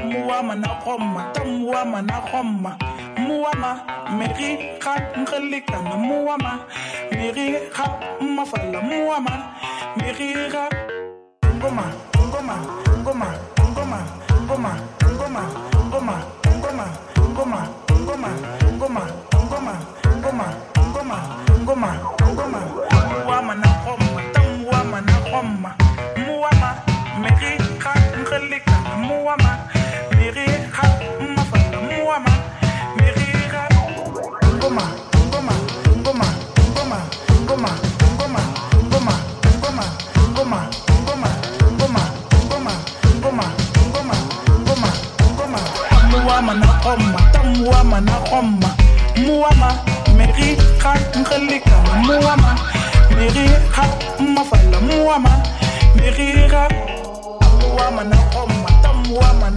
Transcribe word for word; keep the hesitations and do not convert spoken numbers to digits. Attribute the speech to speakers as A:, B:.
A: muama na khomma tamuama na khomma muama meri kha ngelika na muama meri kha mafala muama meri kha ngoma ngoma ngoma ngoma ngoma ngoma ngoma ngoma ngoma ngoma ngoma ngoma ngoma ngoma ngoma ngoma muama na khomma tamuama na khomma muama meri kha ngelika na muama meri kha mafala muama meri kha ngoma ngoma ngoma ngoma ngoma ngoma ngoma ngoma ngoma ngoma ngoma ngoma ngoma ngoma ngoma ngoma muama na khomma tamuama na khomma muama meri kha ngelika na muama meri kha mafala muama meri kha muama na khomma tamuama